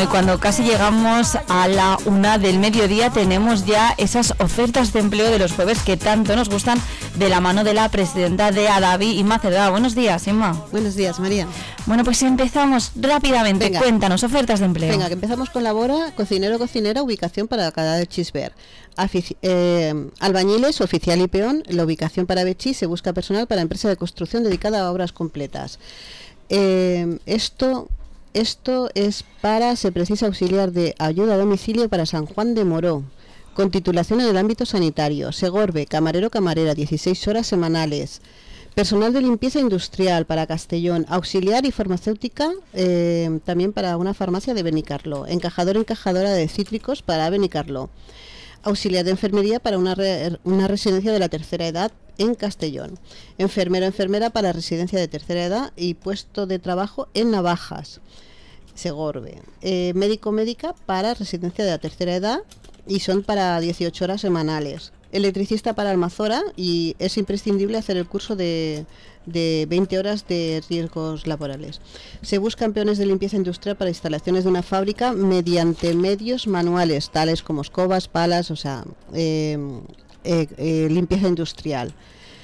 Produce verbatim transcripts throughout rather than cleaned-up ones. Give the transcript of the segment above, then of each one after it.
y cuando casi llegamos a la una del mediodía tenemos ya esas ofertas de empleo de los jueves que tanto nos gustan, de la mano de la presidenta de Adabi, Inma Cerdá. Buenos días, Inma. Buenos días, María. Bueno, pues empezamos rápidamente. Venga. Cuéntanos, ofertas de empleo. Venga, que empezamos con la Bora, cocinero, cocinera, ubicación para Alcalá de Xisbert. Afici- eh, albañiles, oficial y peón, la ubicación para Betxí, se busca personal para empresa de construcción dedicada a obras completas. Eh, esto... Esto es para, se precisa auxiliar de ayuda a domicilio para San Juan de Moró, con titulación en el ámbito sanitario. Segorbe, camarero, camarera, dieciséis horas semanales. Personal de limpieza industrial para Castellón, auxiliar y farmacéutica eh, también para una farmacia de Benicarló. Encajador, encajadora de cítricos para Benicarló. Auxiliar de enfermería para una, re, una residencia de la tercera edad en Castellón. Enfermero, enfermera para residencia de tercera edad y puesto de trabajo en Navajas, Segorbe. Eh, médico, médica para residencia de la tercera edad y son para dieciocho horas semanales. Electricista para Almazora y es imprescindible hacer el curso de, de veinte horas de riesgos laborales. Se buscan peones de limpieza industrial para instalaciones de una fábrica mediante medios manuales, tales como escobas, palas, o sea, eh, eh, eh, limpieza industrial.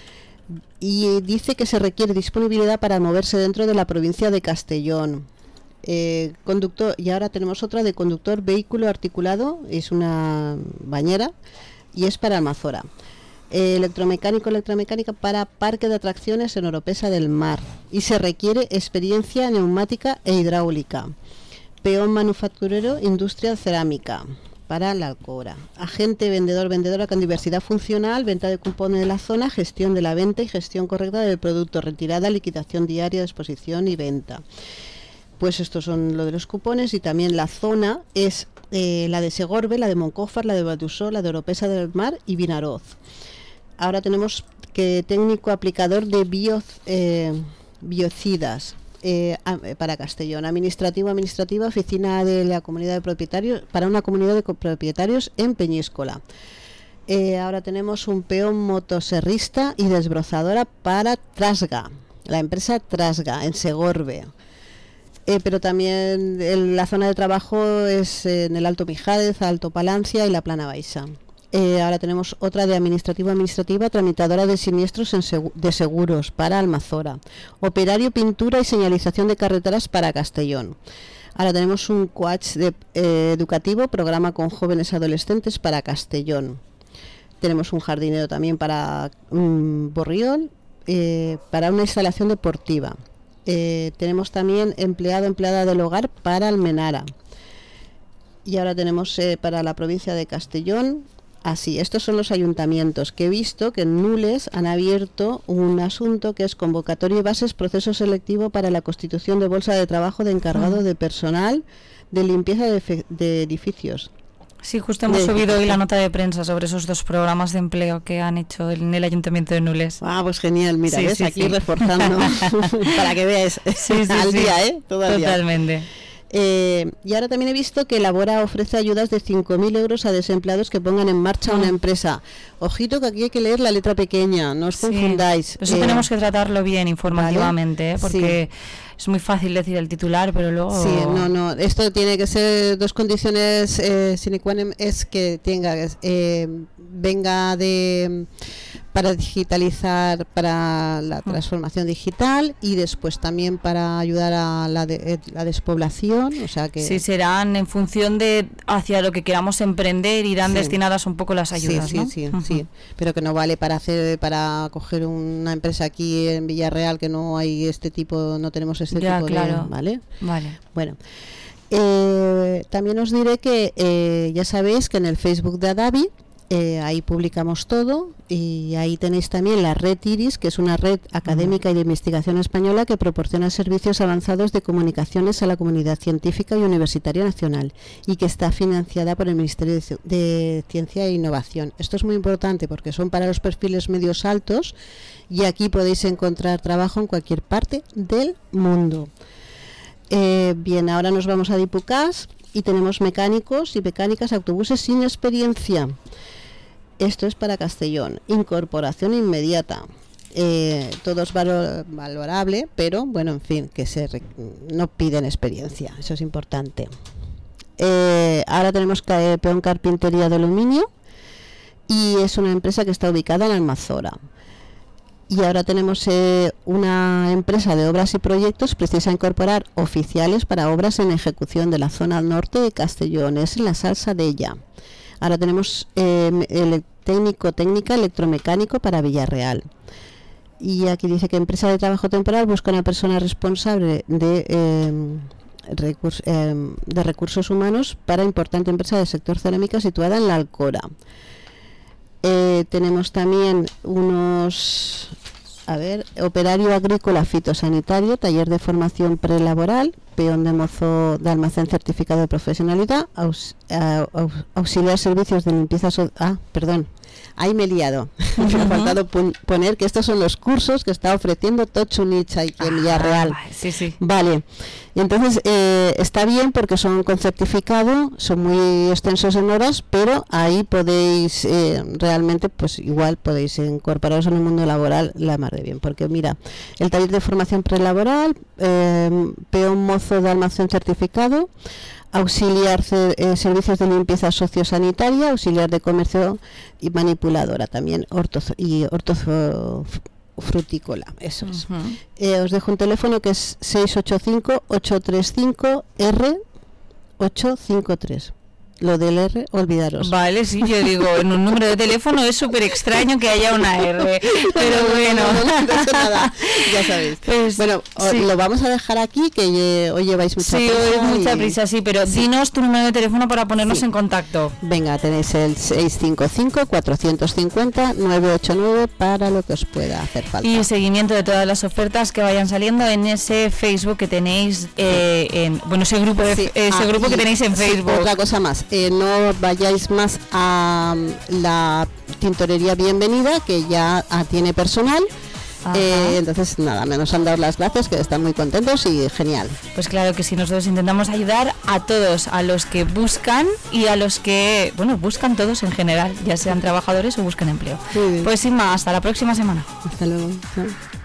Y dice que se requiere disponibilidad para moverse dentro de la provincia de Castellón. Eh, conductor, y ahora tenemos otra de conductor vehículo articulado, es una bañera, y es para Almazora. Eh, electromecánico, electromecánica para parque de atracciones en Oropesa del Mar, y se requiere experiencia neumática e hidráulica. Peón manufacturero, industria cerámica para la Alcora. Agente vendedor, vendedora con diversidad funcional, venta de cupones de la zona, gestión de la venta y gestión correcta del producto, retirada, liquidación diaria, exposición y venta. Pues estos son lo de los cupones. Y también la zona es eh, la de Segorbe, la de Moncófar, la de Valdusó, la de Oropesa del Mar y Vinaroz. Ahora tenemos que técnico aplicador de bio, eh, biocidas eh, para Castellón. Administrativo, administrativa, oficina de la comunidad de propietarios, para una comunidad de propietarios en Peñíscola. Eh, ahora tenemos un peón motoserrista y desbrozadora para Trasga, la empresa Trasga en Segorbe. Eh, pero también en la zona de trabajo es en el Alto Mijares, Alto Palancia y la Plana Baixa. Eh, ahora tenemos otra de administrativa administrativa, tramitadora de siniestros en segu- de seguros para Almazora. Operario, pintura y señalización de carreteras para Castellón. Ahora tenemos un coach de, eh, educativo, programa con jóvenes adolescentes para Castellón. Tenemos un jardinero también para um, Borriol, eh, para una instalación deportiva. Eh, tenemos también empleado, empleada del hogar para Almenara. Y ahora tenemos eh, para la provincia de Castellón. Así, estos son los ayuntamientos que he visto que en Nules han abierto un asunto que es convocatoria y bases, proceso selectivo para la constitución de bolsa de trabajo de encargado de personal de limpieza de, fe- de edificios. Sí, justo hemos de... subido hoy la nota de prensa sobre esos dos programas de empleo que han hecho en el Ayuntamiento de Nules. Ah, pues genial, mira, sí, ves, sí, aquí sí. reforzando para que veáis sí, sí, al sí. día, ¿eh? Todo al día. Totalmente. Eh, y ahora también he visto que Labora ofrece ayudas de cinco mil euros a desempleados que pongan en marcha una empresa. Ojito que aquí hay que leer la letra pequeña, no os Sí. confundáis. Eso eh, tenemos que tratarlo bien informativamente, ¿vale? ¿eh? Porque sí. es muy fácil decir el titular, pero luego... Sí, no, no, esto tiene que ser dos condiciones eh, sine qua non, es que tenga eh, venga de para digitalizar, para la transformación digital y después también para ayudar a la, de, la despoblación, o sea que... Sí, serán en función de hacia lo que queramos emprender, irán sí. destinadas un poco las ayudas, sí, ¿no? Sí, sí, uh-huh. sí, pero que no vale para hacer para coger una empresa aquí en Villarreal que no hay este tipo, no tenemos este ya, tipo claro. de... ¿vale? Vale. Bueno, eh, también os diré que eh, ya sabéis que en el Facebook de Adabi Eh, ahí publicamos todo y ahí tenéis también la red IRIS, que es una red académica y de investigación española que proporciona servicios avanzados de comunicaciones a la comunidad científica y universitaria nacional y que está financiada por el Ministerio de, de Ciencia e Innovación. Esto es muy importante porque son para los perfiles medios altos y aquí podéis encontrar trabajo en cualquier parte del mundo. Eh, bien, ahora nos vamos a Dipucas y tenemos mecánicos y mecánicas, autobuses sin experiencia. Esto es para Castellón. Incorporación inmediata. Eh, todo es valor, valorable, pero bueno, en fin, que se rec- no piden experiencia. Eso es importante. eh, ahora tenemos eh, Peón Carpintería de Aluminio y es una empresa que está ubicada en Almazora. Y ahora tenemos eh, una empresa de obras y proyectos precisa incorporar oficiales para obras en ejecución de la zona norte de Castellón, es en la Salsa de ella. Ahora tenemos eh, el técnico técnica electromecánico para Villarreal. Y aquí dice que empresa de trabajo temporal busca una persona responsable de, eh, recurs, eh, de recursos humanos para importante empresa del sector cerámica situada en la Alcora. Eh, tenemos también unos, a ver, operario agrícola fitosanitario, taller de formación prelaboral, peón de mozo de almacén certificado de profesionalidad, aus, aus, auxiliar servicios de limpieza, so, ah, perdón, ahí me he liado, uh-huh. Me ha faltado pon- poner que estos son los cursos que está ofreciendo Tochunich aquí en Villarreal. Ah, sí, sí. Vale, y entonces eh, está bien porque son con certificado, son muy extensos en horas, pero ahí podéis eh, realmente, pues igual podéis incorporaros en el mundo laboral la mar de bien, porque mira, el taller de formación prelaboral, eh, peón mozo de almacén certificado, auxiliar eh, servicios de limpieza sociosanitaria, auxiliar de comercio y manipuladora también, ortozo, y hortofrutícola, eso es. Uh-huh. Eh, os dejo un teléfono que es seis ocho cinco, ocho tres cinco, R ocho cinco tres. Lo del R, olvidaros. Vale, sí, yo digo, en un número de teléfono es súper extraño que haya una R, pero bueno. No, no, no, no pasa nada, ya sabéis. Pues, bueno, sí. Lo vamos a dejar aquí, que ye, hoy lleváis mucha sí, prisa. Sí, hoy mucha y... prisa, sí, pero sí. Dinos tu número de teléfono para ponernos sí. en contacto. Venga, tenéis el seis cinco cinco, cuatro cinco cero, nueve ocho nueve para lo que os pueda hacer falta. Y seguimiento de todas las ofertas que vayan saliendo en ese Facebook que tenéis, eh, en, bueno, ese grupo, de, sí. ese ah, grupo que tenéis en Facebook. Sí, otra cosa más. Eh, no vayáis más a la tintorería Bienvenida, que ya ah, tiene personal. Eh, entonces nada, me nos han dado las gracias, que están muy contentos y genial. Pues claro que sí, nosotros intentamos ayudar a todos, a los que buscan y a los que, bueno, buscan todos en general, ya sean trabajadores o buscan empleo. Pues sin más, hasta la próxima semana. Hasta luego. ¿No?